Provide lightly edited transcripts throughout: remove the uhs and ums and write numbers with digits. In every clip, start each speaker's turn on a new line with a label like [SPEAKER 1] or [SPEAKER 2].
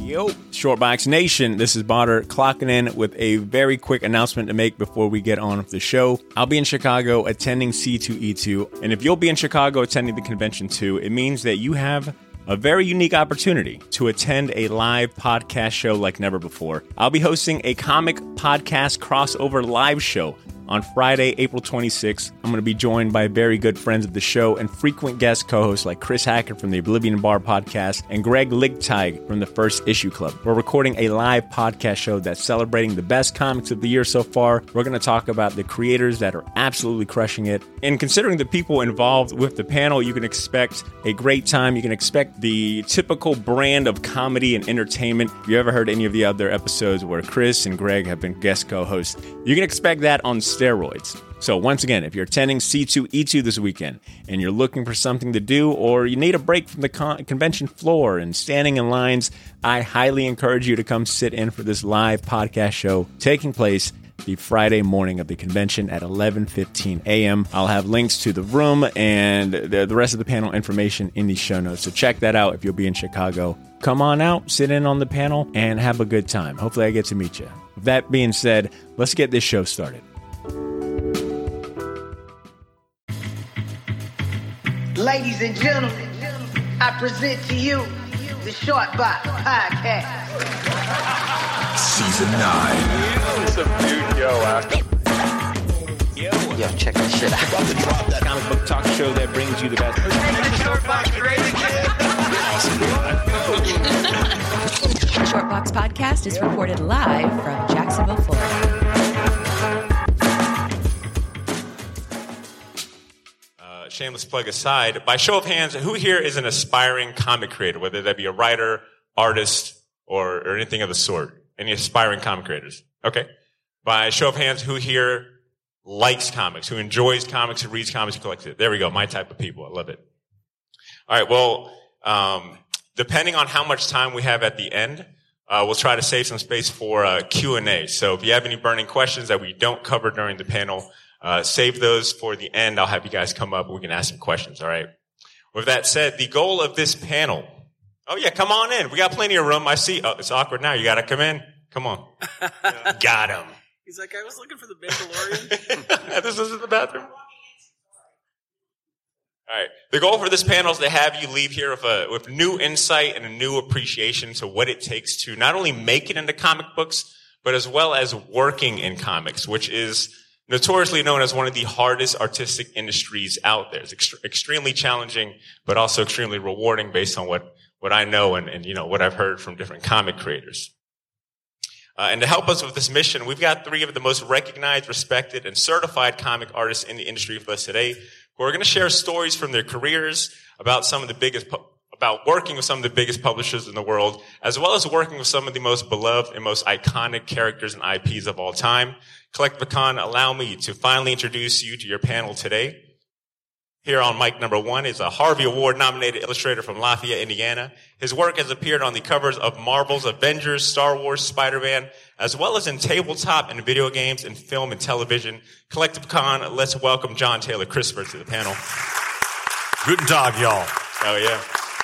[SPEAKER 1] Yo, Shortbox Nation, this is Botter clocking in with a very quick announcement to make before we get on with the show. I'll be in Chicago attending C2E2, and if you'll be in Chicago attending the convention too, it means that you have a very unique opportunity to attend a live podcast show like never before. I'll be hosting a comic podcast crossover live show on Friday, April 26th. I'm going to be joined by very good friends of the show and frequent guest co-hosts like Chris Hackett from the Oblivion Bar podcast and Greg Ligteig from the First Issue Club. We're recording a live podcast show that's celebrating the best comics of the year so far. We're going to talk about the creators that are absolutely crushing it. And considering the people involved with the panel, you can expect a great time. You can expect the typical brand of comedy and entertainment. If you ever heard any of the other episodes where Chris and Greg have been guest co-hosts, you can expect that on steroids. So once again, if you're attending C2E2 this weekend and you're looking for something to do or you need a break from the convention floor and standing in lines, I highly encourage you to come sit in for this live podcast show taking place the Friday morning of the convention at 11:15 a.m. I'll have links to the room and the rest of the panel information in the show notes. So check that out if you'll be in Chicago. Come on out, sit in on the panel, and have a good time. Hopefully I get to meet you. With that being said, let's get this show started.
[SPEAKER 2] Ladies and gentlemen, I present to you the Shortbox Podcast.
[SPEAKER 3] Season 9.
[SPEAKER 4] Some dude,
[SPEAKER 5] Yo, check this shit out.
[SPEAKER 1] About to drop that comic book talk show that brings you the best.
[SPEAKER 6] Shortbox Podcast is recorded live from Jacksonville, Florida.
[SPEAKER 4] Shameless plug aside, by show of hands, who here is an aspiring comic creator, whether that be a writer, artist, or anything of the sort? Any aspiring comic creators? Okay. By show of hands, who here likes comics, who enjoys comics, who reads comics, who collects it? There we go. My type of people. I love it. All right. Well, depending on how much time we have at the end, we'll try to save some space for Q&A. So if you have any burning questions that we don't cover during the panel, save those for the end. I'll have you guys come up and we can ask some questions. All right. With that said, the goal of this panel. Oh yeah, come on in. We got plenty of room. I see. Oh, it's awkward now. You got to come in. Come on. Got him.
[SPEAKER 7] He's like, I was looking for the Mandalorian.
[SPEAKER 4] This isn't the bathroom. All right. The goal for this panel is to have you leave here with new insight and a new appreciation to what it takes to not only make it into comic books, but as well as working in comics, which is notoriously known as one of the hardest artistic industries out there. It's extremely challenging, but also extremely rewarding based on what I know and you know, what I've heard from different comic creators. And to help us with this mission, we've got 3 of the most recognized, respected, and certified comic artists in the industry with us today, who are going to share stories from their careers about about working with some of the biggest publishers in the world, as well as working with some of the most beloved and most iconic characters and IPs of all time. Collecticon, allow me to finally introduce you to your panel today. Here on mic number 1 is a Harvey Award-nominated illustrator from Lafayette, Indiana. His work has appeared on the covers of Marvel's Avengers, Star Wars, Spider-Man, as well as in tabletop and video games and film and television. Collecticon, let's welcome John Taylor Christopher to the panel.
[SPEAKER 3] Guten Tag, y'all.
[SPEAKER 4] Oh, yeah.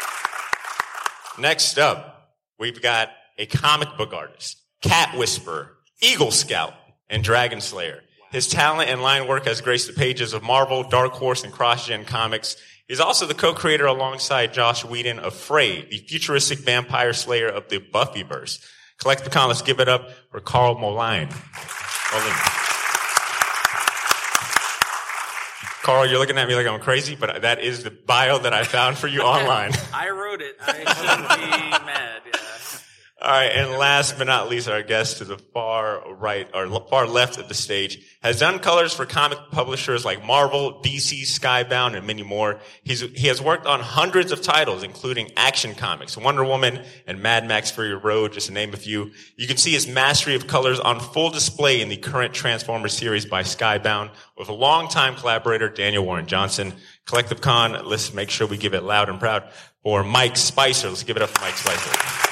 [SPEAKER 4] Next up, we've got a comic book artist, Cat Whisperer, Eagle Scout, and Dragon Slayer. His talent and line work has graced the pages of Marvel, Dark Horse, and CrossGen Comics. He's also the co-creator alongside Joss Whedon of Frey, the futuristic vampire slayer of the Buffyverse. Collecticon, let's give it up for Carl Moline. Carl, you're looking at me like I'm crazy, but that is the bio that I found for you online.
[SPEAKER 7] I wrote it. I shouldn't be mad. Yeah.
[SPEAKER 4] All right, and last but not least, our guest to the far right, or far left of the stage, has done colors for comic publishers like Marvel, DC, Skybound, and many more. He has worked on hundreds of titles, including Action Comics, Wonder Woman, and Mad Max Fury Road, just to name a few. You can see his mastery of colors on full display in the current Transformers series by Skybound, with a longtime collaborator, Daniel Warren Johnson. Collecticon, let's make sure we give it loud and proud for Mike Spicer. Let's give it up for Mike Spicer.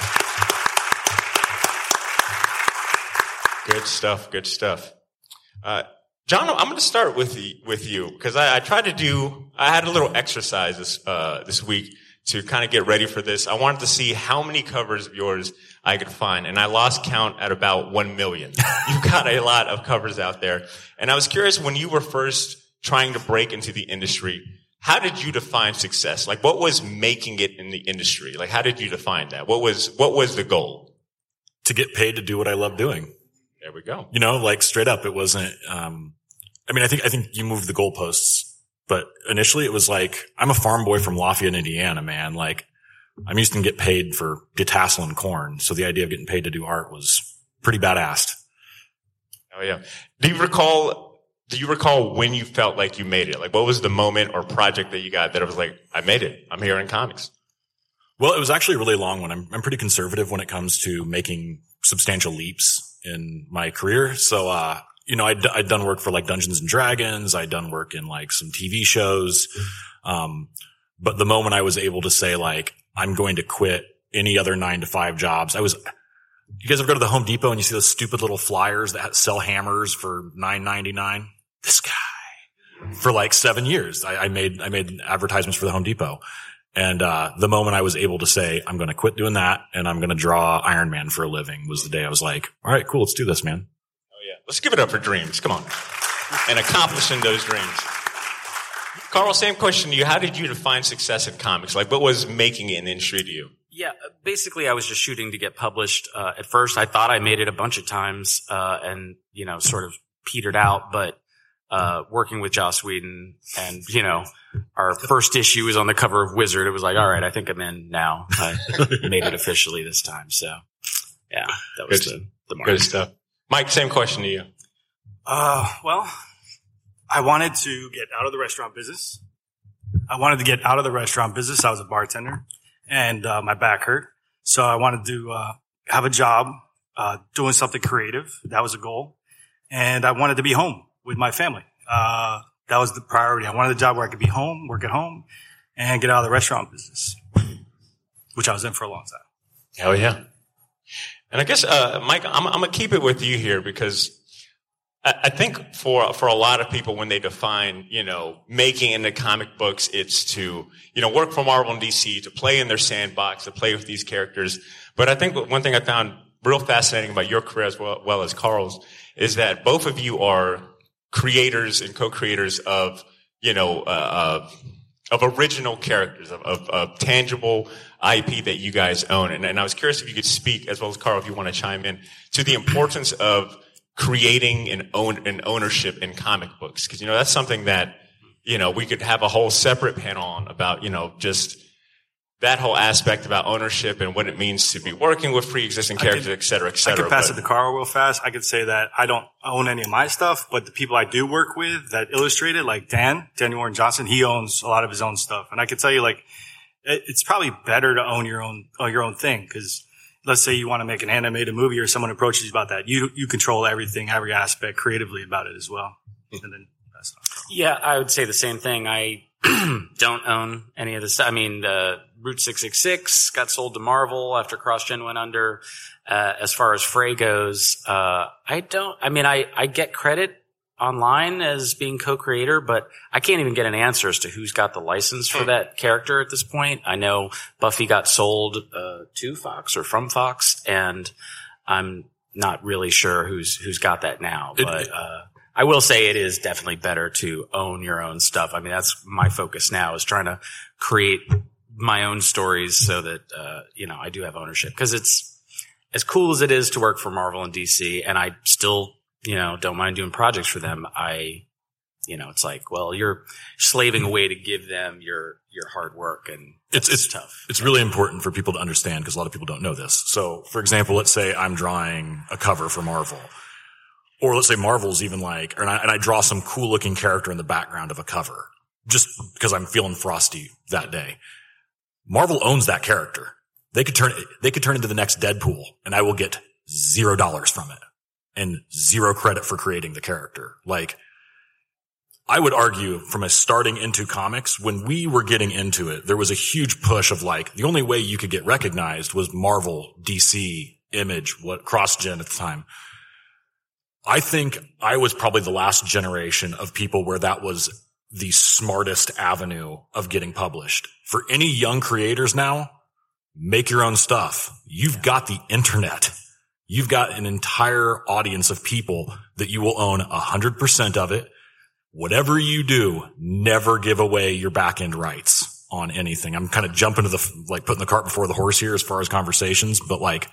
[SPEAKER 4] Good stuff. Good stuff. John, I'm going to start with you because I had a little exercise this week to kind of get ready for this, I wanted to see how many covers of yours I could find. And I lost count at about 1 million. You've got a lot of covers out there. And I was curious, when you were first trying to break into the industry, how did you define success? Like, what was making it in the industry? Like, how did you define that? What was the goal?
[SPEAKER 5] To get paid to do what I love doing.
[SPEAKER 4] There we go.
[SPEAKER 5] You know, like straight up, it wasn't, I think you moved the goalposts, but initially it was like, I'm a farm boy from Lafayette, Indiana, man. Like, I'm used to get paid for detasseling corn. So the idea of getting paid to do art was pretty badass.
[SPEAKER 4] Oh yeah. Do you recall when you felt like you made it? Like, what was the moment or project that you got that it was like, I made it. I'm here in comics.
[SPEAKER 5] Well, it was actually a really long one. I'm pretty conservative when it comes to making substantial leaps in my career. So, I'd done work for like Dungeons and Dragons. I'd done work in like some TV shows. But the moment I was able to say like, I'm going to quit any other 9-to-5 jobs, you guys ever go to the Home Depot and you see those stupid little flyers that sell hammers for $9.99? This guy, for like 7 years, I made advertisements for the Home Depot. And, the moment I was able to say, I'm going to quit doing that and I'm going to draw Iron Man for a living was the day I was like, all right, cool. Let's do this, man.
[SPEAKER 4] Oh yeah. Let's give it up for dreams. Come on. And accomplishing those dreams. Carl, same question to you. How did you define success in comics? Like, what was making it an industry to you?
[SPEAKER 7] Yeah, basically I was just shooting to get published. At first I thought I made it a bunch of times, and, sort of petered out, but, working with Joss Whedon and, our first issue was on the cover of Wizard. It was like, all right, I think I'm in now. I made it officially this time. So yeah, that was the mark.
[SPEAKER 4] Good stuff. Mike, same question to you.
[SPEAKER 8] Well, I wanted to get out of the restaurant business. I was a bartender. And my back hurt. So I wanted to have a job doing something creative. That was a goal. And I wanted to be home with my family. That was the priority. I wanted a job where I could be home, work at home, and get out of the restaurant business, which I was in for a long time.
[SPEAKER 4] Hell yeah. And I guess, Mike, I'm going to keep it with you here because I think for a lot of people, when they define, making into comic books, it's to, work for Marvel and DC, to play in their sandbox, to play with these characters. But I think one thing I found real fascinating about your career as well as Carl's is that both of you are creators and co-creators of, of original characters, of tangible IP that you guys own. And I was curious if you could speak, as well as Carl, if you want to chime in, to the importance of creating an ownership in comic books. Because, that's something that, we could have a whole separate panel on about, just that whole aspect about ownership and what it means to be working with pre-existing characters, et cetera, et cetera.
[SPEAKER 8] I can pass it to Carl real fast. I could say that I don't own any of my stuff, but the people I do work with that illustrate it, like Daniel Warren Johnson, he owns a lot of his own stuff. And I could tell you, like, it's probably better to own your own thing, because let's say you want to make an animated movie or someone approaches you about that. You control everything, every aspect creatively about it as well. And then that's not Carl.
[SPEAKER 7] Yeah, I would say the same thing. I don't own any of this. I mean, Route 666 got sold to Marvel after CrossGen went under. As far as Frey goes, I get credit online as being co-creator, but I can't even get an answer as to who's got the license for that character at this point. I know Buffy got sold to Fox or from Fox, and I'm not really sure who's got that now. But I will say it is definitely better to own your own stuff. I mean, that's my focus now, is trying to create my own stories so that I do have ownership, because it's as cool as it is to work for Marvel and DC, and I still don't mind doing projects for them. It's like, well, you're slaving away to give them your hard work, and it's tough.
[SPEAKER 5] It's really important for people to understand, because a lot of people don't know this. So, for example, let's say I'm drawing a cover for Marvel, or let's say Marvel's even and I draw some cool looking character in the background of a cover, just because I'm feeling frosty that day. Marvel owns that character. They could turn into the next Deadpool, and I will get $0 from it. And zero credit for creating the character. Like, I would argue from a starting into comics, when we were getting into it, there was a huge push of the only way you could get recognized was Marvel, DC, Image, CrossGen at the time. I think I was probably the last generation of people where that was the smartest avenue of getting published. For any young creators now, make your own stuff. You've got the internet. You've got an entire audience of people that you will own 100% of it. Whatever you do, never give away your back end rights on anything. I'm kind of jumping to putting the cart before the horse here as far as conversations, but like,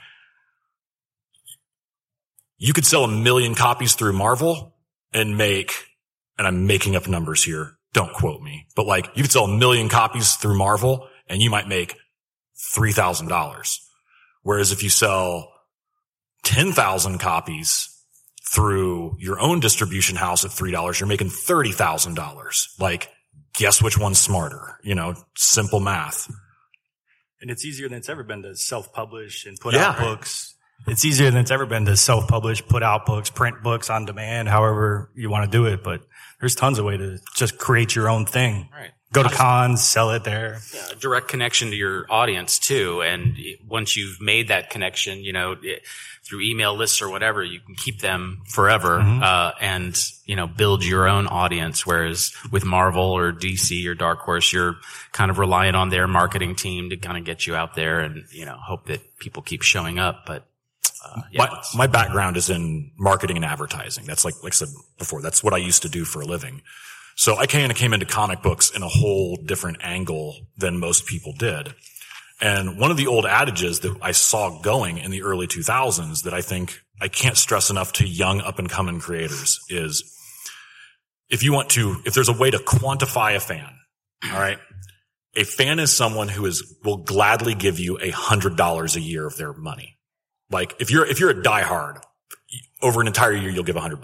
[SPEAKER 5] you could sell 1 million copies through Marvel and I'm making up numbers here. Don't quote me, but like, you could sell 1 million copies through Marvel and you might make $3,000. Whereas if you sell 10,000 copies through your own distribution house at $3, you're making $30,000. Like, guess which one's smarter? Simple math.
[SPEAKER 8] And it's easier than it's ever been to self-publish and put out books. It's easier than it's ever been to self-publish, put out books, print books on demand, however you want to do it. But there's tons of ways to just create your own thing.
[SPEAKER 7] Right.
[SPEAKER 8] Go to cons, sell it there.
[SPEAKER 7] Yeah, a direct connection to your audience too. And once you've made that connection, through email lists or whatever, you can keep them forever, and, build your own audience. Whereas with Marvel or DC or Dark Horse, you're kind of relying on their marketing team to kind of get you out there and, hope that people keep showing up. But,
[SPEAKER 5] my background is in marketing and advertising. That's like I said before, that's what I used to do for a living. So I kind of came into comic books in a whole different angle than most people did. And one of the old adages that I saw going in the early 2000s that I think I can't stress enough to young up and coming creators is if there's a way to quantify a fan, all right, a fan is someone who will gladly give you $100 a year of their money. Like if you're a diehard, over an entire year, you'll give $100.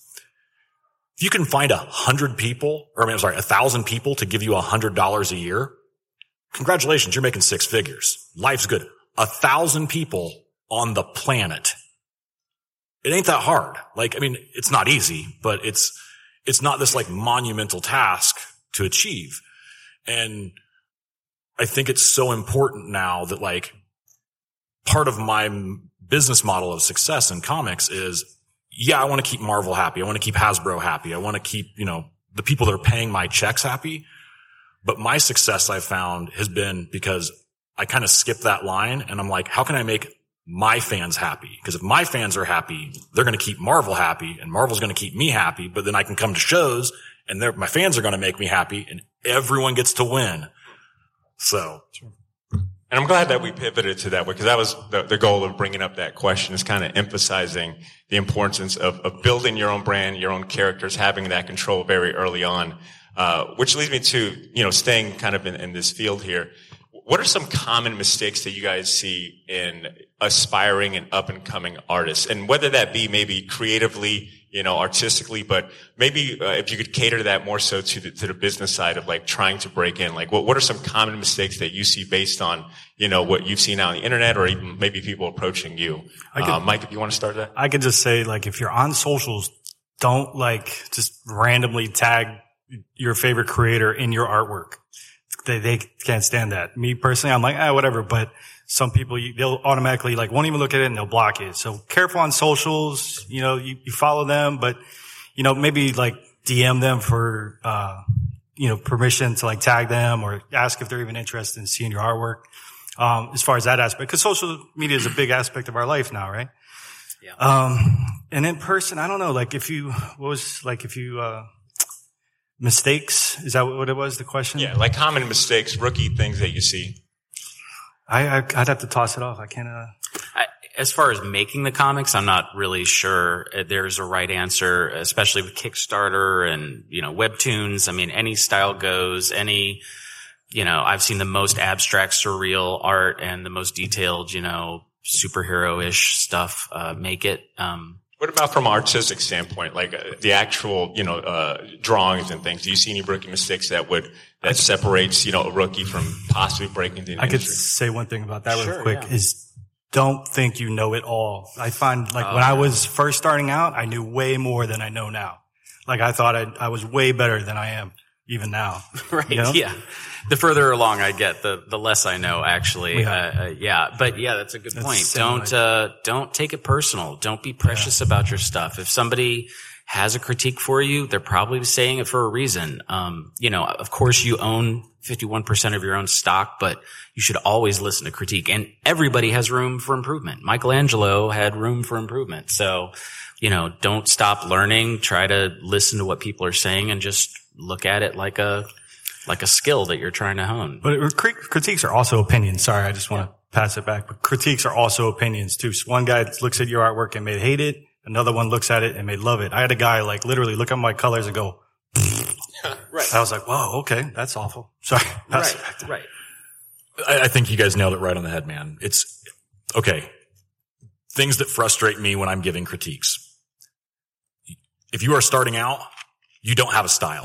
[SPEAKER 5] If you can find 1,000 people to give you $100 a year, congratulations, you're making six figures. Life's good. 1,000 people on the planet. It ain't that hard. It's not easy, but it's not this monumental task to achieve. And I think it's so important now that part of my business model of success in comics is, I want to keep Marvel happy. I want to keep Hasbro happy. I want to keep, the people that are paying my checks happy. But my success I've found has been because I kind of skip that line and I'm like, how can I make my fans happy? Because if my fans are happy, they're going to keep Marvel happy and Marvel's going to keep me happy. But then I can come to shows and my fans are going to make me happy and everyone gets to win. So.
[SPEAKER 4] And I'm glad that we pivoted to that because that was the goal of bringing up that question, is kind of emphasizing the importance of building your own brand, your own characters, having that control very early on. Which leads me to, staying kind of in this field here. What are some common mistakes that you guys see in aspiring and up and coming artists? And whether that be maybe creatively, artistically, but maybe if you could cater to that more so to the business side of trying to break in, what are some common mistakes that you see based on, what you've seen out on the internet or even maybe people approaching you? Mike, if you want to start that.
[SPEAKER 8] I could just say, if you're on socials, don't just randomly tag your favorite creator in your artwork. They can't stand that. Me personally, I'm like, whatever. But some people, they'll automatically won't even look at it and they'll block it. So careful on socials. You follow them, but maybe DM them for permission to tag them or ask if they're even interested in seeing your artwork. As far as that aspect, because social media is a big aspect of our life now, right?
[SPEAKER 7] Yeah.
[SPEAKER 8] And in person, I don't know. Mistakes? Is that what it was, the question?
[SPEAKER 4] Yeah, common mistakes, rookie things that you see.
[SPEAKER 8] I'd have to toss it off. I can't,
[SPEAKER 7] As far as making the comics, I'm not really sure there's a right answer, especially with Kickstarter and, webtoons. I mean, any style goes, I've seen the most abstract, surreal art and the most detailed, superhero-ish stuff, make it.
[SPEAKER 4] What about from an artistic standpoint, the actual, drawings and things? Do you see any rookie mistakes that separates, a rookie from possibly breaking into the industry?
[SPEAKER 8] I could say one thing about that real quick is don't think you know it all. I find when I was first starting out, I knew way more than I know now. I thought I was way better than I am. even now.
[SPEAKER 7] Right.
[SPEAKER 8] You know?
[SPEAKER 7] Yeah. The further along I get, the less I know, actually.
[SPEAKER 8] Yeah.
[SPEAKER 7] But yeah, that's a good point.
[SPEAKER 8] similar.
[SPEAKER 7] Don't take it personal. Don't be precious about your stuff. If somebody has a critique for you, they're probably saying it for a reason. Of course you own 51% of your own stock, but you should always listen to critique. And everybody has room for improvement. Michelangelo had room for improvement. So, don't stop learning. Try to listen to what people are saying and just look at it like a skill that you're trying to hone.
[SPEAKER 8] But critiques are also opinions. Sorry, I just want to pass it back. But critiques are also opinions too. So one guy looks at your artwork and may hate it. Another one looks at it and may love it. I had a guy literally look at my colors and go, right. I was like, whoa, okay, that's awful. Sorry.
[SPEAKER 7] Right.
[SPEAKER 5] I think you guys nailed it right on the head, man. It's okay. Things that frustrate me when I'm giving critiques. If you are starting out, you don't have a style.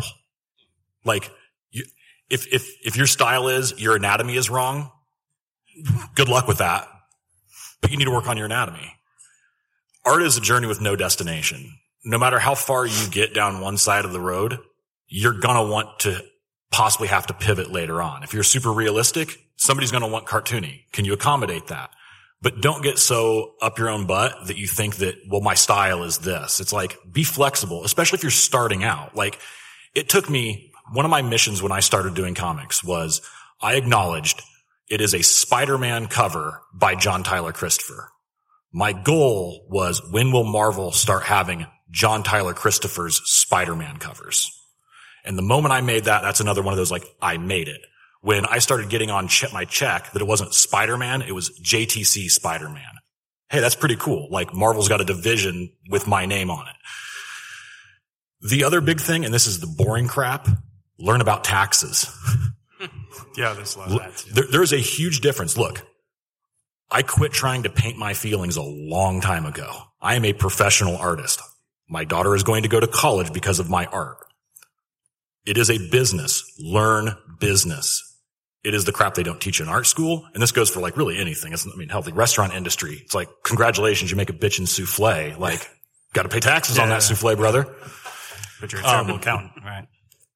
[SPEAKER 5] If your style is your anatomy is wrong, good luck with that. But you need to work on your anatomy. Art is a journey with no destination. No matter how far you get down one side of the road, you're going to want to possibly have to pivot later on. If you're super realistic, somebody's going to want cartoony. Can you accommodate that? But don't get so up your own butt that you think that, well, my style is this. It's be flexible, especially if you're starting out. It took me, one of my missions when I started doing comics was I acknowledged it is a Spider-Man cover by John Tyler Christopher. My goal was, when will Marvel start having John Tyler Christopher's Spider-Man covers? And the moment I made that, that's another one of those, I made it. When I started getting on my check that it wasn't Spider-Man, it was JTC Spider-Man. Hey, that's pretty cool. Marvel's got a division with my name on it. The other big thing, and this is the boring crap, learn about taxes.
[SPEAKER 8] Yeah, there's a lot of that too.
[SPEAKER 5] There's a huge difference. Look, I quit trying to paint my feelings a long time ago. I am a professional artist. My daughter is going to go to college because of my art. It is a business. Learn business. It is the crap they don't teach in art school. And this goes for really anything. Hell, the restaurant industry. It's congratulations, you make a bitchin' souffle. Got to pay taxes on that souffle, brother.
[SPEAKER 8] But you're a terrible accountant, right?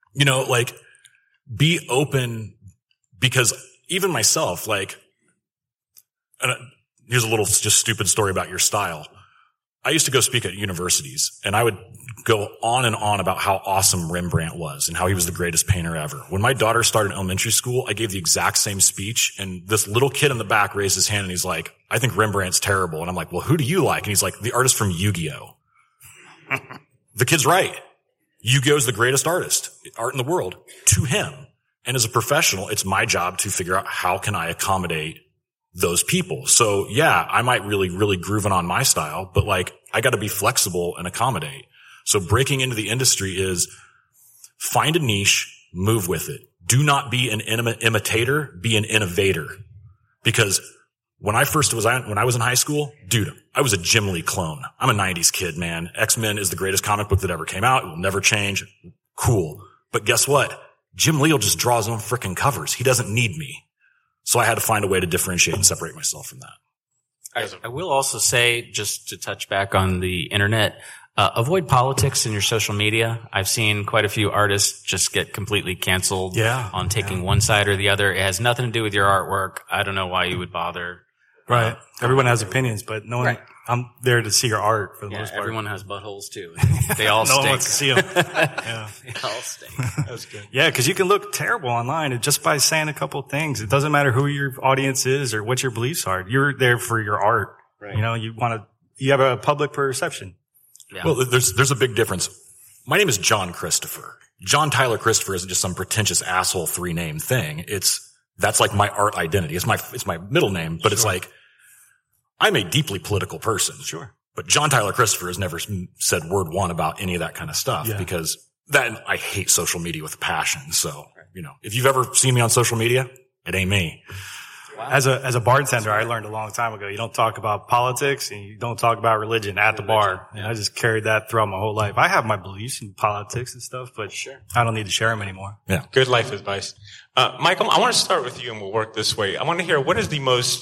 [SPEAKER 5] Be open, because even myself, here's a little just stupid story about your style. I used to go speak at universities, and I would go on and on about how awesome Rembrandt was and how he was the greatest painter ever. When my daughter started elementary school, I gave the exact same speech, and this little kid in the back raised his hand and he's like, I think Rembrandt's terrible. And I'm like, well, who do you like? And he's like, the artist from Yu-Gi-Oh. The kid's right. Yu-Gi-Oh is the greatest art in the world to him. And as a professional, it's my job to figure out how can I accommodate those people. So yeah, I might really groove on my style, but I got to be flexible and accommodate. So breaking into the industry is find a niche, move with it. Do not be an imitator, be an innovator. Because when I was in high school, dude, I was a Jim Lee clone. I'm a 90s kid, man. X-Men is the greatest comic book that ever came out. It will never change. Cool. But guess what? Jim Lee will just draw his own freaking covers. He doesn't need me. So I had to find a way to differentiate and separate myself from that.
[SPEAKER 7] I will also say, just to touch back on the internet, avoid politics in your social media. I've seen quite a few artists just get completely canceled on taking one side or the other. It has nothing to do with your artwork. I don't know why you would bother.
[SPEAKER 8] Right. Everyone has opinions, but no one. Right. I'm there to see your art for the most part.
[SPEAKER 7] Everyone has buttholes too. They all
[SPEAKER 8] no
[SPEAKER 7] stink.
[SPEAKER 8] one wants to see them. Yeah.
[SPEAKER 7] They all stink.
[SPEAKER 8] That's good. Yeah, because you can look terrible online just by saying a couple of things. It doesn't matter who your audience is or what your beliefs are. You're there for your art. Right. You have a public perception.
[SPEAKER 5] Yeah. Well, there's a big difference. My name is John Christopher. John Tyler Christopher isn't just some pretentious asshole 3-name thing. That's my art identity. It's my middle name, but sure. I'm a deeply political person.
[SPEAKER 8] Sure.
[SPEAKER 5] But John Tyler Christopher has never said word one about any of that kind of stuff because I hate social media with a passion. So, if you've ever seen me on social media, it ain't me.
[SPEAKER 8] Wow. As a bartender, I learned a long time ago, you don't talk about politics and you don't talk about religion at the bar. And I just carried that throughout my whole life. I have my beliefs in politics and stuff, but I don't need to share them anymore.
[SPEAKER 5] Yeah.
[SPEAKER 4] Good life advice. Michael, I want to start with you and we'll work this way. I want to hear what is the most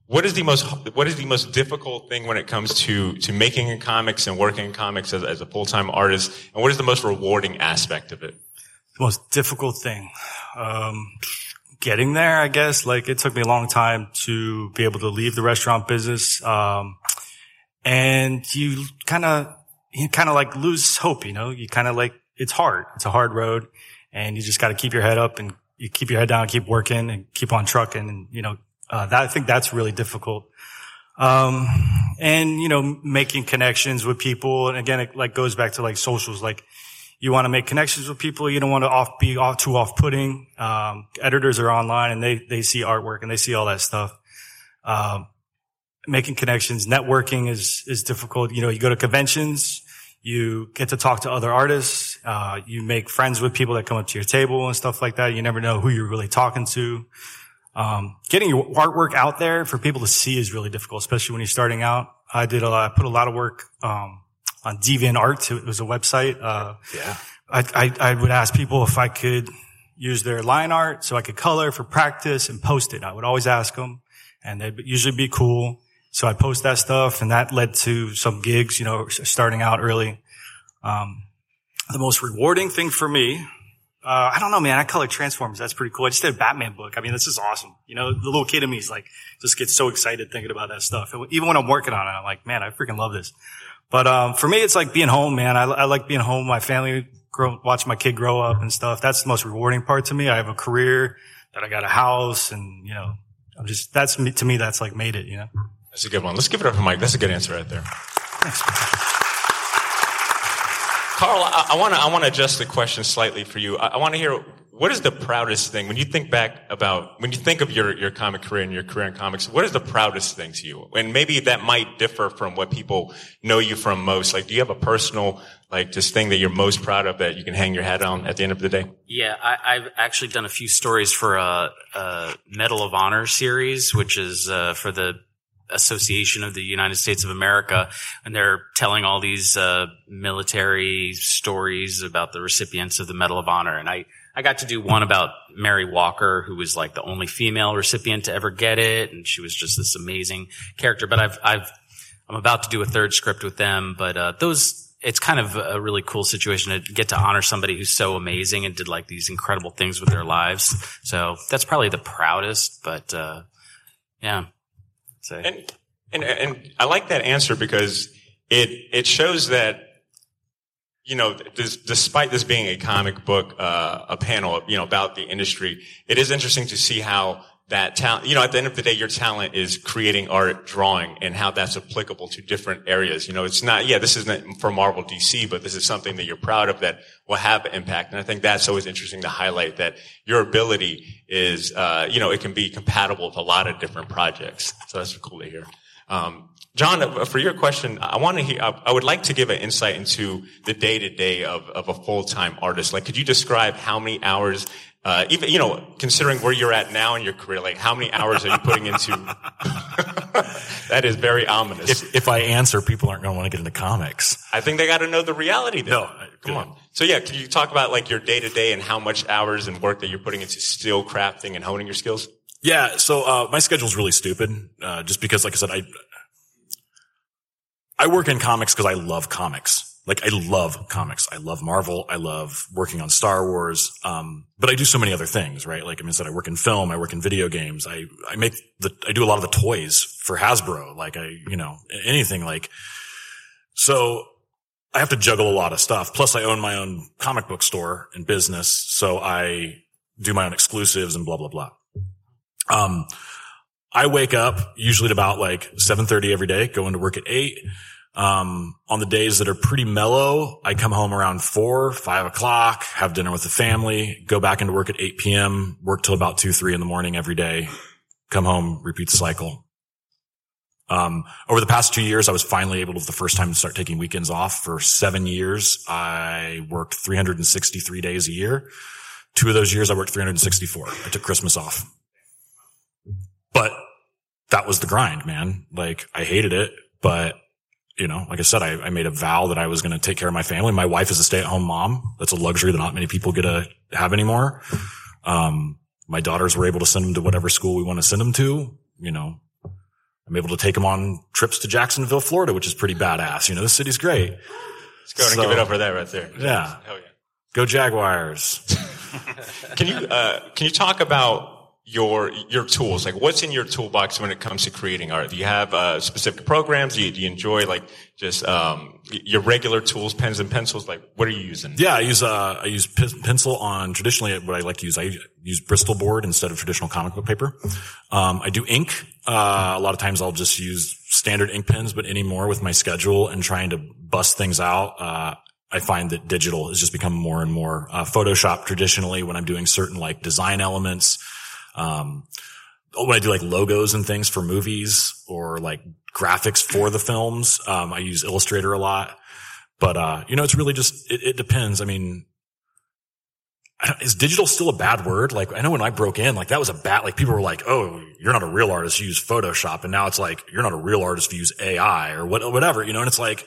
[SPEAKER 4] difficult thing when it comes to making in comics and working in comics as a full-time artist, and what is the most rewarding aspect of it?
[SPEAKER 8] The most difficult thing. Getting there, I guess. Like, it took me a long time to be able to leave the restaurant business. And you kind of like lose hope, you know? You kind of like, it's hard. It's a hard road, and you just got to keep your head up and you keep your head down, keep working and keep on trucking. And, you know, I think that's really difficult. And, you know, making connections with people. And again, it like goes back to like socials. Like, you want to make connections with people. You don't want to be too off-putting. Editors are online and they see artwork and they see all that stuff. Making connections, networking is difficult. You know, you go to conventions, you get to talk to other artists, you make friends with people that come up to your table and stuff like that. You never know who you're really talking to. Getting your artwork out there for people to see is really difficult, especially when you're starting out. I put a lot of work, on DeviantArt. It was a website. I would ask people if I could use their line art so I could color for practice and post it. I would always ask them, and they'd usually be cool. So I post that stuff, and that led to some gigs, you know, starting out early. The most rewarding thing for me, I don't know, man. I color Transformers. That's pretty cool. I just did a Batman book. I mean, this is awesome. You know, the little kid in me is like, just gets so excited thinking about that stuff. And even when I'm working on it, I'm like, man, I freaking love this. But, for me, it's like being home, man. I like being home. My family watch my kid grow up and stuff. That's the most rewarding part to me. I have a career, that I got a house, and, you know, to me, that's like made it, you know?
[SPEAKER 4] That's a good one. Let's give it up for Mike. That's a good answer right there.
[SPEAKER 8] Thanks.
[SPEAKER 4] Carl, I want to adjust the question slightly for you. I want to hear, what is the proudest thing when you think of your comic career and your career in comics? What is the proudest thing to you? And maybe that might differ from what people know you from most. Like, do you have a personal, like, just thing that you're most proud of that you can hang your hat on at the end of the day?
[SPEAKER 7] Yeah, I've actually done a few stories for a Medal of Honor series, which is for the Association of the United States of America, and they're telling all these military stories about the recipients of the Medal of Honor. And I got to do one about Mary Walker, who was like the only female recipient to ever get it, and she was just this amazing character. But I'm about to do a third script with them, but it's kind of a really cool situation to get to honor somebody who's so amazing and did like these incredible things with their lives. So that's probably the proudest, but yeah.
[SPEAKER 4] And I like that answer because it shows that, you know, despite this being a comic book, a panel, you know, about the industry, it is interesting to see how that talent, you know, at the end of the day, your talent is creating art, drawing, and how that's applicable to different areas. You know, it's not, this isn't for Marvel DC, but this is something that you're proud of that will have impact. And I think that's always interesting to highlight, that your ability is, you know, it can be compatible with a lot of different projects. So that's cool to hear. John, for your question, I would like to give an insight into the day-to-day of a full-time artist. Like, could you describe how many hours, even, you know, considering where you're at now in your career, like, how many hours are you putting into? That is very ominous.
[SPEAKER 5] If I answer, people aren't going to want to get into comics.
[SPEAKER 4] I think they got to know the reality then.
[SPEAKER 5] No.
[SPEAKER 4] Come on. So yeah, can you talk about like your day-to-day and how much hours and work that you're putting into still crafting and honing your skills?
[SPEAKER 5] Yeah. So, my schedule's really stupid, just because, like I said, I work in comics because I love comics. Like, I love comics. I love Marvel. I love working on Star Wars. But I do so many other things, right? Like, I mean, I work in film. I work in video games. I do a lot of the toys for Hasbro. Like, anything like, so I have to juggle a lot of stuff. Plus, I own my own comic book store and business. So I do my own exclusives and blah, blah, blah. I wake up usually at about like 7:30 every day, go into work at 8. On the days that are pretty mellow, I come home around 4, 5 o'clock, have dinner with the family, go back into work at 8 p.m., work till about 2, 3 in the morning every day, come home, repeat the cycle. Over the past 2 years, I was finally able to, for the first time, to start taking weekends off. For 7 years, I worked 363 days a year. 2 of those years, I worked 364. I took Christmas off. But that was the grind, man. Like, I hated it, but, you know, like I said, I made a vow that I was going to take care of my family. My wife is a stay-at-home mom. That's a luxury that not many people get to have anymore. My daughters were able to send them to whatever school we want to send them to. You know, I'm able to take them on trips to Jacksonville, Florida, which is pretty badass. You know, this city's great.
[SPEAKER 4] Let's go and give it up for that right there.
[SPEAKER 5] Yeah.
[SPEAKER 4] Hell yeah.
[SPEAKER 5] Go Jaguars.
[SPEAKER 4] Can you talk about your tools? Like, what's in your toolbox when it comes to creating art? Do you have specific programs? Do you enjoy like just your regular tools, pens and pencils? Like, what are you using?
[SPEAKER 5] Yeah, I use pencil on traditionally what I like to use. I use Bristol board instead of traditional comic book paper. I do ink. A lot of times I'll just use standard ink pens, but anymore with my schedule and trying to bust things out, I find that digital has just become more and more, Photoshop traditionally when I'm doing certain like design elements. When I do like logos and things for movies or like graphics for the films, I use Illustrator a lot. But, it's really just, it depends. I mean, is digital still a bad word? Like, I know when I broke in, like that was a bad, like people were like, oh, you're not a real artist, you use Photoshop. And now it's like, you're not a real artist, you use AI or whatever, and it's like,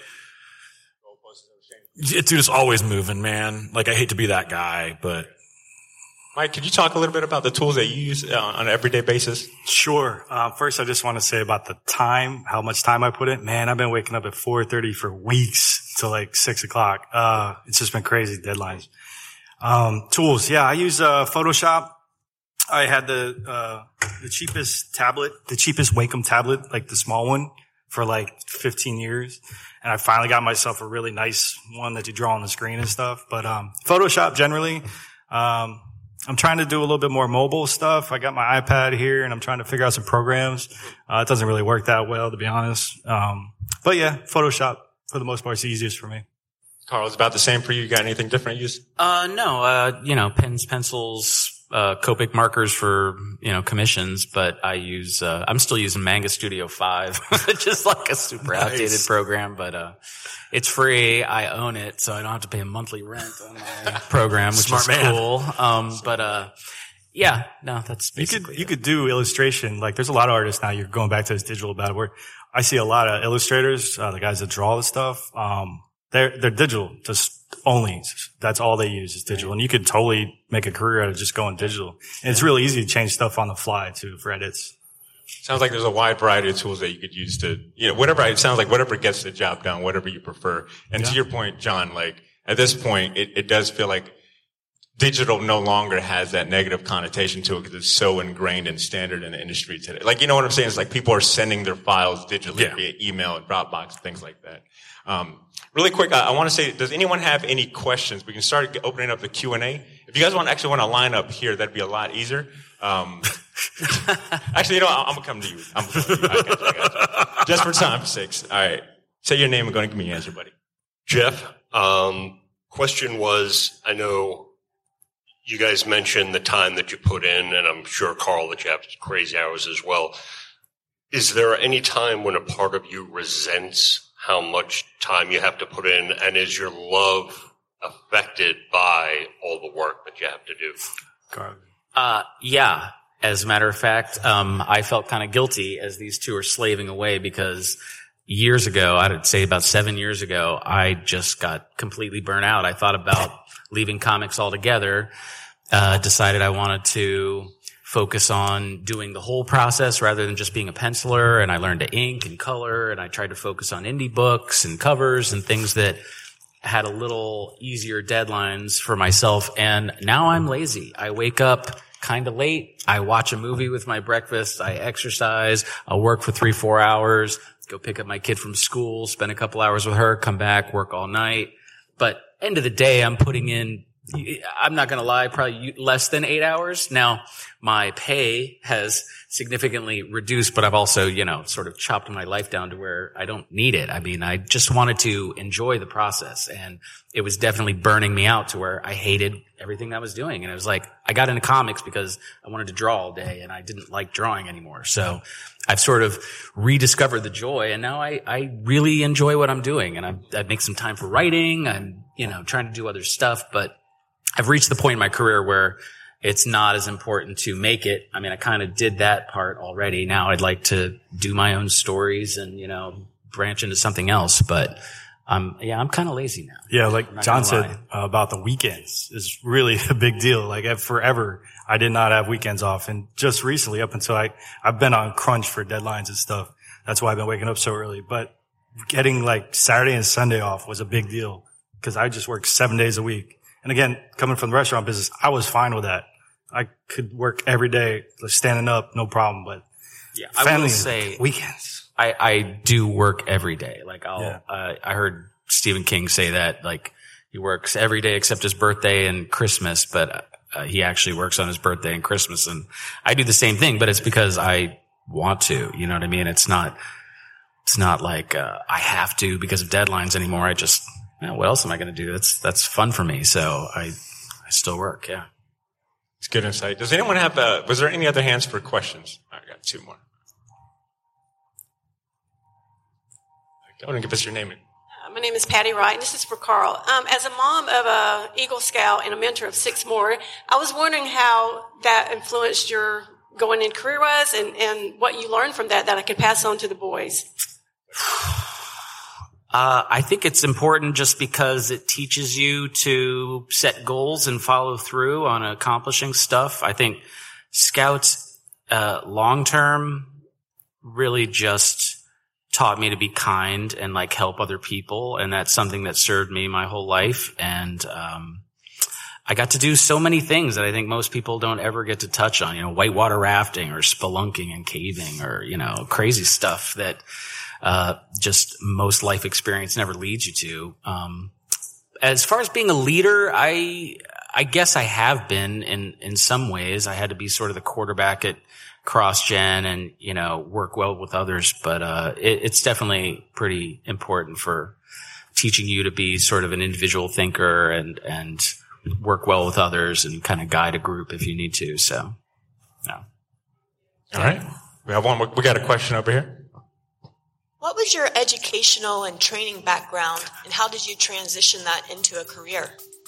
[SPEAKER 5] dude, it's always moving, man. Like, I hate to be that guy, but.
[SPEAKER 4] Mike, could you talk a little bit about the tools that you use on an everyday basis?
[SPEAKER 8] Sure. First, I just want to say about the time, how much time I put in. Man, I've been waking up at 4:30 for weeks till like 6 o'clock. It's just been crazy deadlines. Tools. Yeah, I use Photoshop. I had the cheapest tablet, the cheapest Wacom tablet, like the small one, for like 15 years. And I finally got myself a really nice one that you draw on the screen and stuff. But Photoshop generally. I'm trying to do a little bit more mobile stuff. I got my iPad here and I'm trying to figure out some programs. It doesn't really work that well, to be honest. But yeah, Photoshop for the most part is the easiest for me.
[SPEAKER 4] Carl, it's about the same for you. You got anything different you use?
[SPEAKER 7] No, pens, pencils, Copic markers for, commissions, but I'm still using Manga Studio 5, just like a super outdated program, but, it's free. I own it, so I don't have to pay a monthly rent on my program, which is cool. That's basically
[SPEAKER 8] you could do illustration. Like, there's a lot of artists now. You're going back to this digital bad word. I see a lot of illustrators, the guys that draw the stuff. They're digital, just only. That's all they use is digital. And you could totally make a career out of just going digital. And it's really easy to change stuff on the fly too for edits.
[SPEAKER 4] Sounds like there's a wide variety of tools that you could use to, it sounds like whatever gets the job done, whatever you prefer. And to your point, John, like at this point, it does feel like digital no longer has that negative connotation to it because it's so ingrained and standard in the industry today. Like, you know what I'm saying? It's like people are sending their files digitally via email and Dropbox, things like that. Really quick, I want to say, does anyone have any questions? We can start opening up the Q&A. If you guys want to line up here, that'd be a lot easier. Actually, I'm gonna come to you. I got you. Just for time's sake. All right. Say your name and go and give me your answer, buddy.
[SPEAKER 9] Jeff, question was, I know you guys mentioned the time that you put in, and I'm sure, Carl, that you have crazy hours as well. Is there any time when a part of you resents how much time you have to put in, and is your love affected by all the work that you have to do?
[SPEAKER 8] Carl.
[SPEAKER 7] Yeah. As a matter of fact, I felt kind of guilty as these two are slaving away because years ago, I'd say about 7 years ago, I just got completely burnt out. I thought about leaving comics altogether, decided I wanted to focus on doing the whole process rather than just being a penciler. And I learned to ink and color, and I tried to focus on indie books and covers and things that had a little easier deadlines for myself. And now I'm lazy. I wake up kind of late. I watch a movie with my breakfast. I exercise. I'll work for 3-4 hours, go pick up my kid from school, spend a couple hours with her, come back, work all night. But end of the day, I'm putting in, I'm not going to lie, probably less than 8 hours. Now, my pay has significantly reduced, but I've also, sort of chopped my life down to where I don't need it. I mean, I just wanted to enjoy the process, and it was definitely burning me out to where I hated everything I was doing. And it was like, I got into comics because I wanted to draw all day and I didn't like drawing anymore. So I've sort of rediscovered the joy, and now I really enjoy what I'm doing, and I make some time for writing. I'm, trying to do other stuff, but I've reached the point in my career where it's not as important to make it. I mean, I kind of did that part already. Now I'd like to do my own stories and, branch into something else. But I'm kind of lazy now.
[SPEAKER 8] Yeah, like John said about the weekends is really a big deal. Like forever, I did not have weekends off. And just recently, up until I've been on crunch for deadlines and stuff. That's why I've been waking up so early. But getting like Saturday and Sunday off was a big deal because I just worked 7 days a week. And again, coming from the restaurant business, I was fine with that. I could work every day, like standing up, no problem. But
[SPEAKER 7] yeah,
[SPEAKER 8] family,
[SPEAKER 7] I will say
[SPEAKER 8] weekends.
[SPEAKER 7] I do work every day. Like I heard Stephen King say that, like he works every day except his birthday and Christmas, but he actually works on his birthday and Christmas. And I do the same thing, but it's because I want to, you know what I mean? It's not like, I have to because of deadlines anymore. I just, what else am I going to do? That's fun for me. So I still work. Yeah.
[SPEAKER 4] It's good insight. Does anyone have, was there any other hands for questions? I got two more. Go ahead and give us your name.
[SPEAKER 10] My name is Patty Wright, and this is for Carl. As a mom of a Eagle Scout and a mentor of 6 more, I was wondering how that influenced your going in career-wise and what you learned from that I could pass on to the boys.
[SPEAKER 7] I think it's important just because it teaches you to set goals and follow through on accomplishing stuff. I think Scouts, long-term really just taught me to be kind and like help other people. And that's something that served me my whole life. And, I got to do so many things that I think most people don't ever get to touch on, whitewater rafting or spelunking and caving or, crazy stuff that, just most life experience never leads you to. As far as being a leader, I guess I have been in some ways. I had to be sort of the quarterback at CrossGen and, work well with others. But, it's definitely pretty important for teaching you to be sort of an individual thinker and work well with others and kind of guide a group if you need to. So, yeah.
[SPEAKER 4] All right. We have one. We got a question over here.
[SPEAKER 11] What was your educational and training background, and how did you transition that into a career?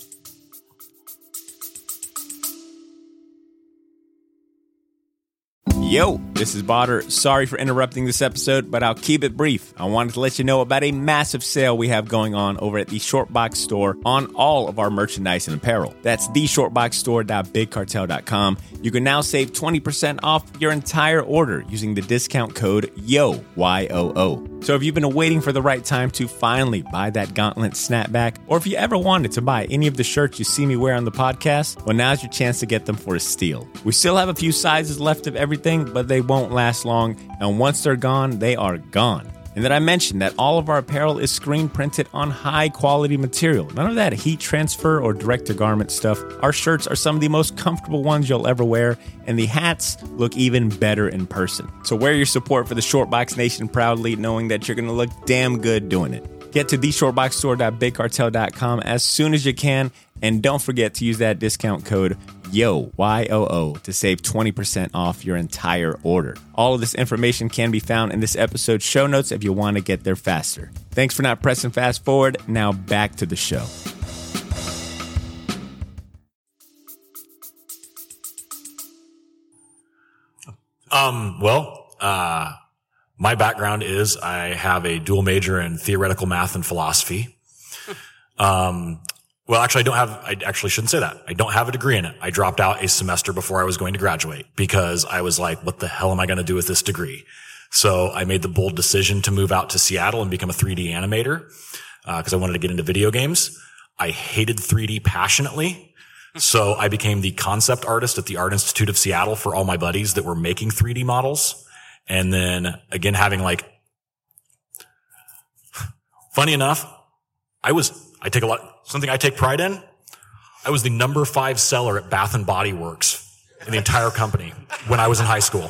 [SPEAKER 1] Yo, this is Botter. Sorry for interrupting this episode, but I'll keep it brief. I wanted to let you know about a massive sale we have going on over at the Shortbox store on all of our merchandise and apparel. That's theshortboxstore.bigcartel.com. You can now save 20% off your entire order using the discount code YOO, Y-O-O. So if you've been waiting for the right time to finally buy that gauntlet snapback, or if you ever wanted to buy any of the shirts you see me wear on the podcast, well, now's your chance to get them for a steal. We still have a few sizes left of everything, but they won't last long, and once they're gone, they are gone. And then I mentioned that all of our apparel is screen printed on high quality material. None of that heat transfer or direct to garment stuff. Our shirts are some of the most comfortable ones you'll ever wear, and the hats look even better in person. So wear your support for the Shortbox Nation proudly, knowing that you're going to look damn good doing it. Get to theshortboxstore.bigcartel.com as soon as you can, and don't forget to use that discount code YOO, Y-O-O, to save 20% off your entire order. All of this information can be found in this episode's show notes if you want to get there faster. Thanks for not pressing fast forward. Now back to the show.
[SPEAKER 5] My background is I have a dual major in theoretical math and philosophy. Well, actually, I actually shouldn't say that. I don't have a degree in it. I dropped out a semester before I was going to graduate because I was like, what the hell am I going to do with this degree? So I made the bold decision to move out to Seattle and become a 3D animator, because I wanted to get into video games. I hated 3D passionately. So I became the concept artist at the Art Institute of Seattle for all my buddies that were making 3D models. And then again, having funny enough, something I take pride in. I was the number 5 seller at Bath and Body Works in the entire company when I was in high school.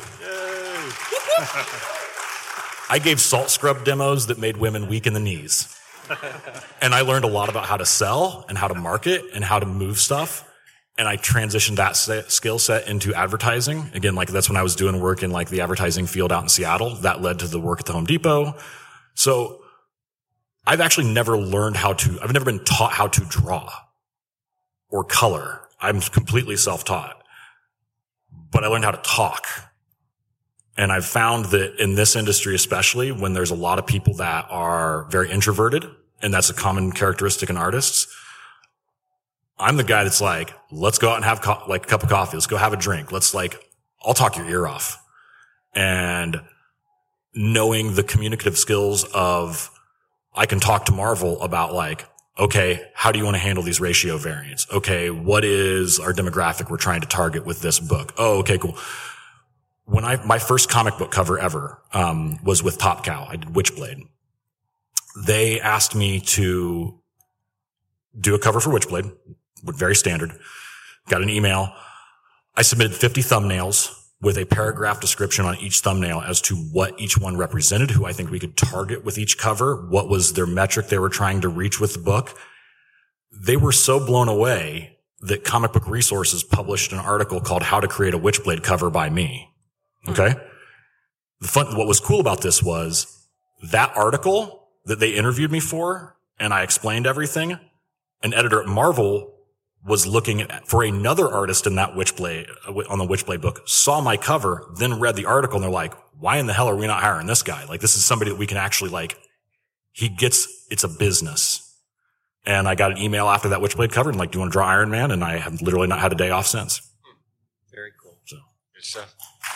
[SPEAKER 5] I gave salt scrub demos that made women weak in the knees. And I learned a lot about how to sell and how to market and how to move stuff. And I transitioned that skill set into advertising. Again, that's when I was doing work in the advertising field out in Seattle. That led to the work at the Home Depot. So I've actually never I've never been taught how to draw or color. I'm completely self-taught, but I learned how to talk. And I've found that in this industry, especially when there's a lot of people that are very introverted, and that's a common characteristic in artists, I'm the guy that's like, let's go out and have a cup of coffee. Let's go have a drink. I'll talk your ear off. And knowing the communicative skills of, I can talk to Marvel about Okay, how do you want to handle these ratio variants? Okay, what is our demographic we're trying to target with this book? Oh, okay, cool. When my first comic book cover ever, was with Top Cow. I did Witchblade. They asked me to do a cover for Witchblade, very standard. Got an email. I submitted 50 thumbnails with a paragraph description on each thumbnail as to what each one represented, who I think we could target with each cover, what was their metric they were trying to reach with the book. They were so blown away that Comic Book Resources published an article called How to Create a Witchblade Cover by Me. Okay? What was cool about this was that article that they interviewed me for, and I explained everything, an editor at Marvel was looking for another artist in that Witchblade, on the Witchblade book, saw my cover, then read the article, and they're like, why in the hell are we not hiring this guy? Like, this is somebody that we can actually, like, it's a business. And I got an email after that Witchblade cover, and like, do you want to draw Iron Man? And I have literally not had a day off since.
[SPEAKER 7] Very cool.
[SPEAKER 5] So.
[SPEAKER 4] Good stuff.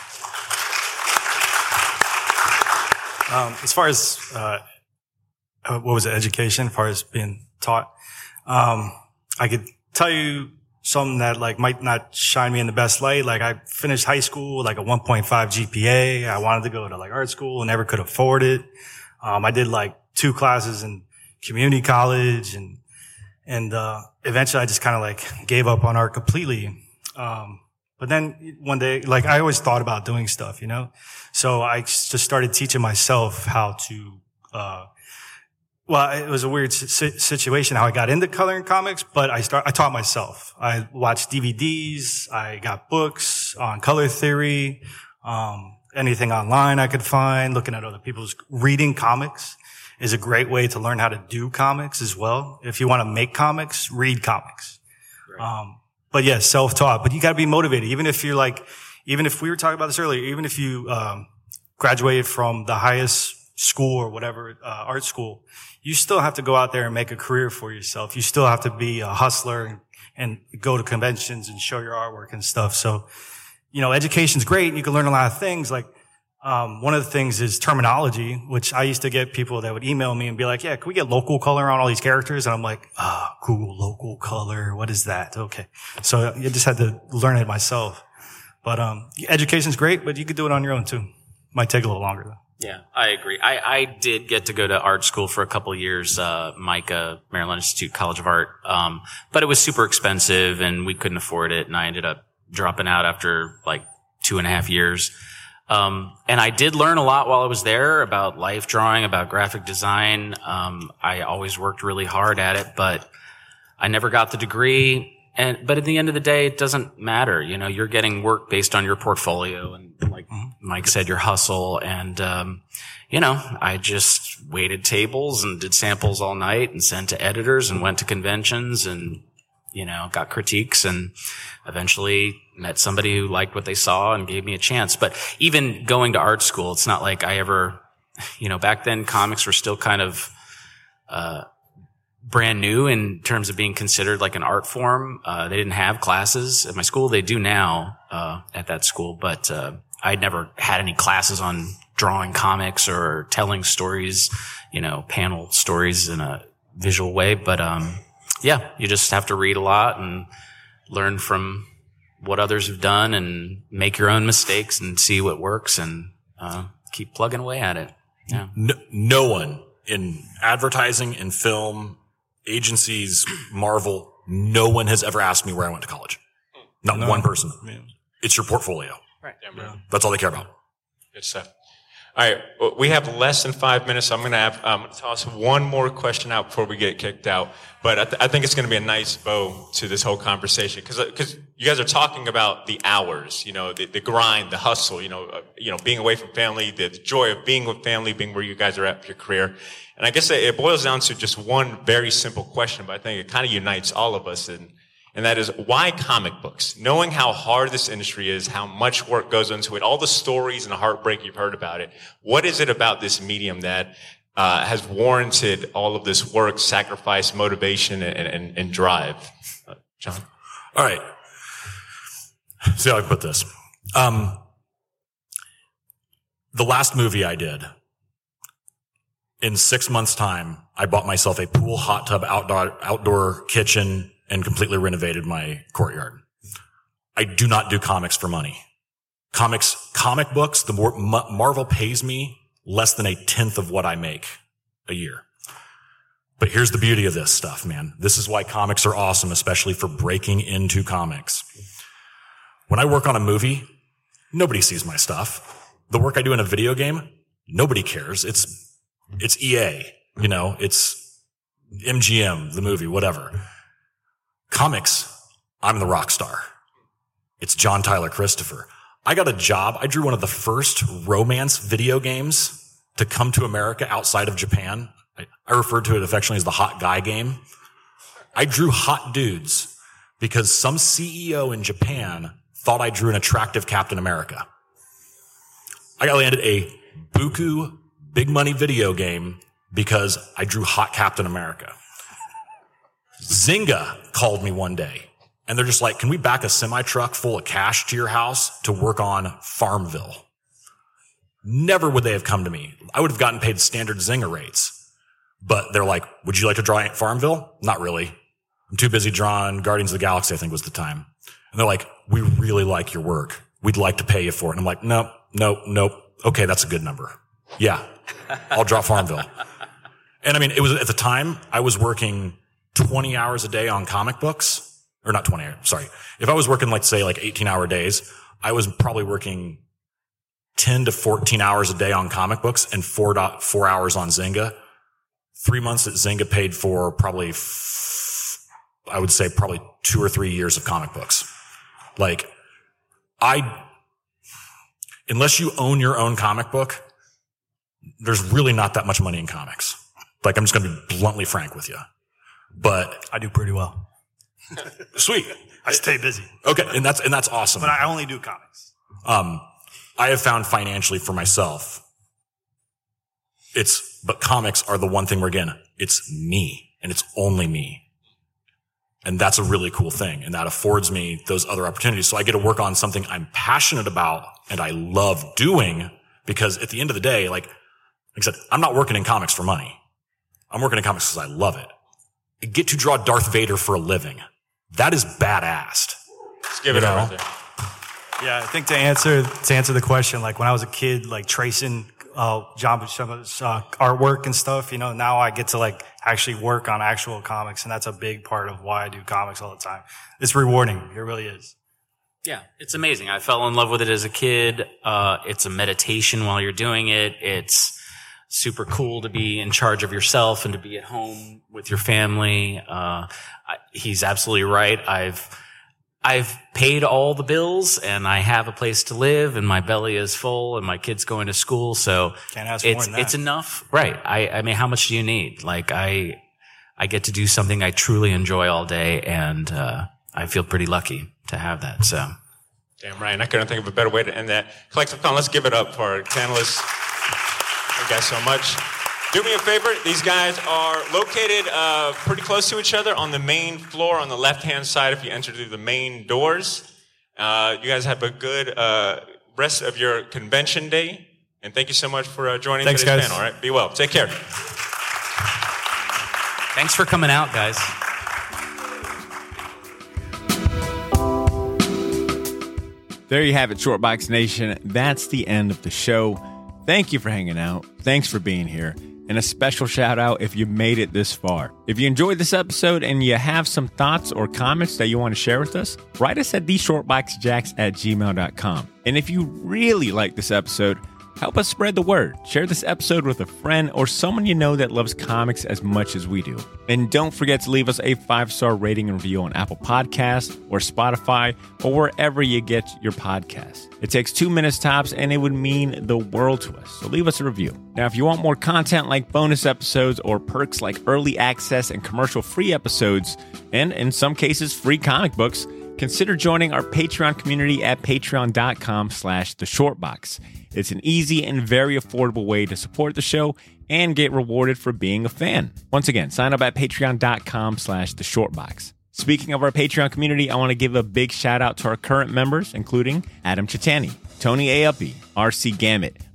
[SPEAKER 8] As far as, what was it, education, as far as being taught, I could tell you something that like might not shine me in the best light. Like I finished high school with like a 1.5 GPA. I wanted to go to like art school and never could afford it. I did like 2 classes in community college and eventually I just kind of like gave up on art completely. But then one day, like I always thought about doing stuff, you know? So I just started teaching myself how to, well, it was a weird situation how I got into coloring comics, but I taught myself. I watched DVDs. I got books on color theory, anything online I could find, looking at other people's reading comics is a great way to learn how to do comics as well. If you want to make comics, read comics. Right. But yeah, self-taught, but you got to be motivated. Even if you're like, even if we were talking about this earlier, even if you, graduated from the highest school or whatever, art school, you still have to go out there and make a career for yourself. You still have to be a hustler and go to conventions and show your artwork and stuff. So, you know, education's great and you can learn a lot of things. Like, one of the things is terminology, which I used to get people that would email me and be like, yeah, can we get local color on all these characters? And I'm like, cool, local color. What is that? Okay. So I just had to learn it myself. But, education's great, but you could do it on your own too. Might take a little longer though.
[SPEAKER 7] Yeah, I agree. I did get to go to art school for a couple of years, MICA, Maryland Institute College of Art. But it was super expensive and we couldn't afford it. And I ended up dropping out after like 2.5 years. And I did learn a lot while I was there about life drawing, about graphic design. I always worked really hard at it, but I never got the degree. But at the end of the day, it doesn't matter. You know, you're getting work based on your portfolio and like Mike said, your hustle. And, you know, I just waited tables and did samples all night and sent to editors and went to conventions and, you know, got critiques and eventually met somebody who liked what they saw and gave me a chance. But even going to art school, it's not like I ever, you know, back then comics were still kind of, brand new in terms of being considered like an art form. They didn't have classes at my school. They do now, at that school, but, I'd never had any classes on drawing comics or telling stories, you know, panel stories in a visual way. But, yeah, you just have to read a lot and learn from what others have done and make your own mistakes and see what works and, keep plugging away at it. Yeah.
[SPEAKER 5] No one in advertising, in film, agencies, Marvel, no one has ever asked me where I went to college. Not one person. Yeah. It's your portfolio.
[SPEAKER 4] Right. Yeah.
[SPEAKER 5] That's all they care about.
[SPEAKER 4] Good stuff. All right. Well, we have less than 5 minutes. So I'm going to toss one more question out before we get kicked out. But I think it's going to be a nice bow to this whole conversation because you guys are talking about the hours, you know, the grind, the hustle, you know, being away from family, the joy of being with family, being where you guys are at for your career. And I guess it boils down to just one very simple question, but I think it kind of unites all of us. And that is, why comic books? Knowing how hard this industry is, how much work goes into it, all the stories and the heartbreak you've heard about it. What is it about this medium that has warranted all of this work, sacrifice, motivation, and drive? John?
[SPEAKER 5] All right. See how I put this. The last movie I did, In 6 months' time, I bought myself a pool, hot tub, outdoor kitchen, and completely renovated my courtyard. I do not do comics for money. Comic books, the more Marvel pays me less than 1/10 of what I make a year. But here's the beauty of this stuff, man. This is why comics are awesome, especially for breaking into comics. When I work on a movie, nobody sees my stuff. The work I do in a video game, nobody cares. It's EA, it's MGM, the movie, whatever. Comics, I'm the rock star. It's John Tyler Christopher. I got a job. I drew one of the first romance video games to come to America outside of Japan. I refer to it affectionately as the hot guy game. I drew hot dudes because some CEO in Japan thought I drew an attractive Captain America. I got landed a buku big money video game because I drew hot Captain America. Zynga called me one day and they're just like, can we back a semi-truck full of cash to your house to work on Farmville? Never would they have come to me. I would have gotten paid standard Zynga rates. But they're like, would you like to draw Farmville? Not really. I'm too busy drawing Guardians of the Galaxy, I think was the time. And they're like, we really like your work. We'd like to pay you for it. And I'm like, nope. Okay, that's a good number. Yeah, I'll draw Farmville. And I mean, it was at the time I was working 20 hours a day on comic books, or not 20 hours, sorry. If I was working 18-hour days, I was probably working 10 to 14 hours a day on comic books and 4 hours on Zynga. 3 months at Zynga paid for probably, I would say probably 2 or 3 years of comic books. Unless you own your own comic book, there's really not that much money in comics. I'm just going to be bluntly frank with you. But
[SPEAKER 8] I do pretty well.
[SPEAKER 5] Sweet.
[SPEAKER 8] I stay busy.
[SPEAKER 5] Okay. And that's awesome.
[SPEAKER 8] But I only do comics.
[SPEAKER 5] I have found financially for myself, but comics are the one thing where, again, it's me and it's only me. And that's a really cool thing. And that affords me those other opportunities. So I get to work on something I'm passionate about and I love doing because at the end of the day, like I said, I'm not working in comics for money. I'm working in comics because I love it. I get to draw Darth Vader for a living. That is badass.
[SPEAKER 4] Let's give it up right there.
[SPEAKER 8] Yeah, I think to answer the question, when I was a kid, tracing John Buscema's artwork and stuff, now I get to actually work on actual comics, and that's a big part of why I do comics all the time. It's rewarding. It really is.
[SPEAKER 7] Yeah, it's amazing. I fell in love with it as a kid. It's a meditation while you're doing it. It's super cool to be in charge of yourself and to be at home with your family. He's absolutely right. I've paid all the bills and I have a place to live and my belly is full and my kid's going to school. So
[SPEAKER 8] can't ask more than that.
[SPEAKER 7] It's enough. Right. I mean, how much do you need? I get to do something I truly enjoy all day and, I feel pretty lucky to have that. So.
[SPEAKER 4] Damn right. I couldn't think of a better way to end that. Collective Con, let's give it up for our panelists. Thank you guys so much. Do me a favor. These guys are located pretty close to each other on the main floor on the left-hand side if you enter through the main doors. You guys have a good rest of your convention day. And thank you so much for joining today's panel. All right? Be well. Take care.
[SPEAKER 7] Thanks for coming out, guys.
[SPEAKER 1] There you have it, Shortbox Nation. That's the end of the show. Thank you for hanging out. Thanks for being here. And a special shout out if you made it this far. If you enjoyed this episode and you have some thoughts or comments that you want to share with us, write us at theshortboxjacks@gmail.com. And if you really like this episode, help us spread the word. Share this episode with a friend or someone you know that loves comics as much as we do. And don't forget to leave us a 5-star rating and review on Apple Podcasts or Spotify or wherever you get your podcasts. It takes 2 minutes tops and it would mean the world to us. So leave us a review. Now, if you want more content like bonus episodes or perks like early access and commercial-free episodes, and in some cases, free comic books, consider joining our Patreon community at patreon.com/theshortbox. It's an easy and very affordable way to support the show and get rewarded for being a fan. Once again, sign up at patreon.com/theshortbox. Speaking of our Patreon community, I want to give a big shout out to our current members, including Adam Chitani, Tony A. Uppy, RC Gamut,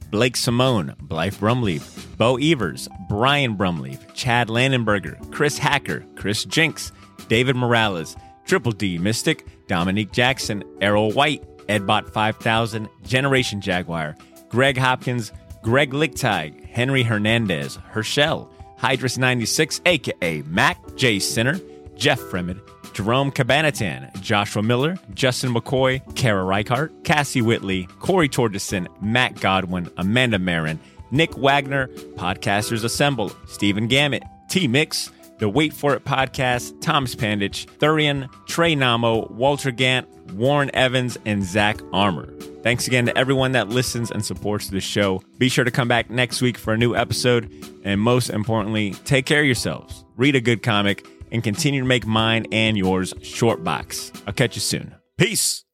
[SPEAKER 1] Blake Simone, Blythe Brumleaf, Bo Evers, Brian Brumleaf, Chad Landenberger, Chris Hacker, Chris Jinks, David Morales, Triple D Mystic, Dominique Jackson, Errol White, Edbot 5000, Generation Jaguar, Greg Hopkins, Greg Lichtig, Henry Hernandez, Herschel, Hydrus 96, a.k.a. Mac, Jay Sinner, Jeff Fremad, Jerome Cabanatan, Joshua Miller, Justin McCoy, Kara Reichardt, Cassie Whitley, Corey Torgeson, Matt Godwin, Amanda Marin, Nick Wagner, Podcasters Assemble, Stephen Gammett, T-Mix, the Wait For It Podcast, Thomas Pandich, Thurian, Trey Namo, Walter Gant, Warren Evans, and Zach Armour. Thanks again to everyone that listens and supports the show. Be sure to come back next week for a new episode. And most importantly, take care of yourselves. Read a good comic and continue to make mine and yours Short Box. I'll catch you soon. Peace.